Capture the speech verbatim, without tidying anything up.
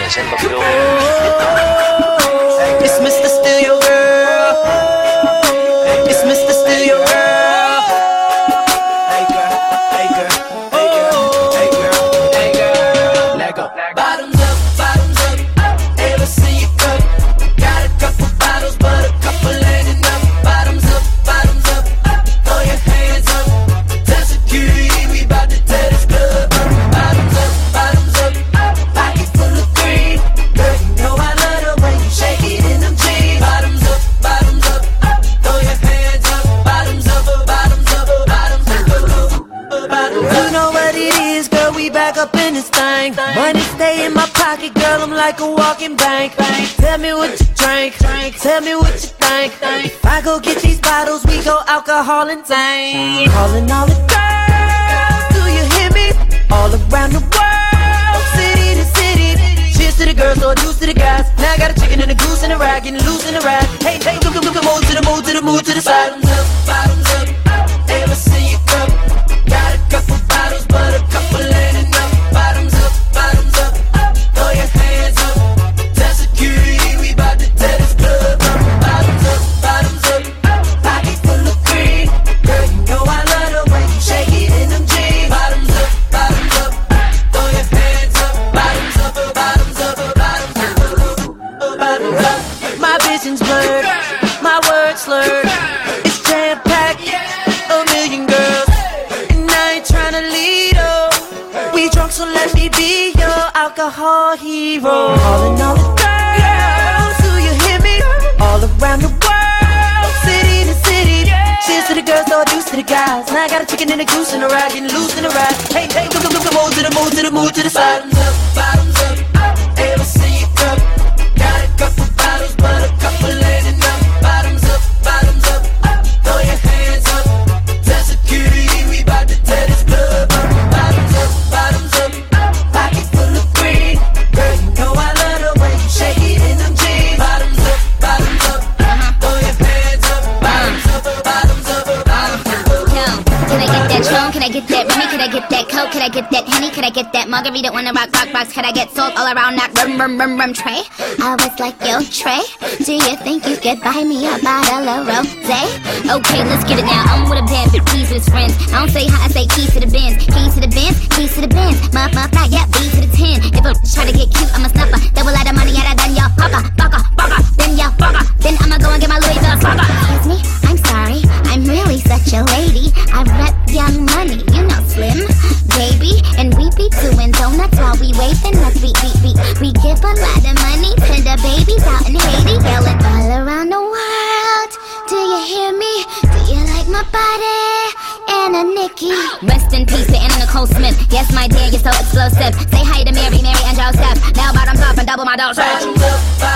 있는 생각도. It's Mister Steal Your Girl. It's Mister Steal Your Girl. Hey girl, hey girl, hey girl, hey girl, hey girl. Let go. Bottoms up, bottoms up. Ever see you cup? Got a couple bottles, but a couple ain't enough. Bottoms up, bottoms up. Throw your hands up. Tell security we bout to tear this club up. Bottoms up, bottoms up. Pocket full of green. Girl, you know I love the way you shake it in them jeans. Bottoms up, bottoms up. Throw your hands up. Bottoms up, bottoms up, bottoms up, bottoms up. You know what it is, girl, we back up in this thing. Money stay in my pocket, girl, I'm like a walking bank. Tell me what you drink, tell me what you think. If I go get these bottles, we go alcohol and tank. Calling all the girls, do you hear me? All around the world, city to city. Cheers to the girls, or deuce to the guys. Now I got a chicken and a goose and a rag, getting loose in the rag. Hey, hey, go, go, go, go, move to the move to the move to the side. Bottoms up, bottoms up. Ever see you cup? Got a couple bottles, but a couple ain't enough. Bottoms up, bottoms up. Throw your hands up. Tell security we bout to tear this club up. Bottoms up, bottoms up. Pocket full of green. Girl, you know I love the way you shake it in them jeans. Bottoms up, bottoms up. Throw your hands up. Bottoms up, bottoms up, bottoms up, bottoms up. My vision's blurred, my words slurred. It's jam packed, a million girls, and I ain't tryna lead her. We drunk, so let me be your alcohol hero. Calling all the girls, do you hear me? All around the world, city to city. Cheers to the girls, all deuce to the guys. Now I got a chicken and a goose and a rag, getting loose in the rag. Hey, hey, go, go, go, go, move to the move to the move to the side. Bottoms up, bottoms up. Ever see you cup? Got a couple bottles, but a couple ain't enough. Bottoms up, bottoms up. Throw your hands up. Tell security we bout to tear this club up. Bottoms up, bottoms up. Pocket full of green. Girl, you know I love the way you shake it in them jeans. Bottoms up, bottoms up. Throw your hands up. Bottoms up, bottoms up, bottoms up. Yo, can I get that Tron? Can I get that Remy? Can I get that Coke? Can I get that Henny? Can I get that Margarita on the rock, rock, rocks? Can I get salt all around that rum, rum, rum, rum tray? I was like, yo, Trey, do you think you could buy me a bottle of rosé? Okay, let's get it now. I'm with a band, but keys with his friends. I don't say hi, I say keys to the Benz. Keys to the Benz, keys to the Benz. Muff, muff, not yet, B to the ten. If I try to get cute, I'm a snuffer. Double out of money, out of done, y'all fucker, fucker, fucker. Then y'all fucker. Then I'ma go and get my Louis Vuitton fucker. Excuse me, I'm sorry, I'm really such a lady. I rep Young Money, you know Slim, baby. And we be doing donuts while we waving us. We, we, we, we give a lot of money to the babies out in Haiti. Yelling all around the world, do you hear me? Do you like my body? Anna Nikki. Rest in peace to Anna Nicole Smith. Yes, my dear, you're so explosive. Say hi to Mary, Mary and Joseph. Now bottoms up and double my dose. Bottoms up,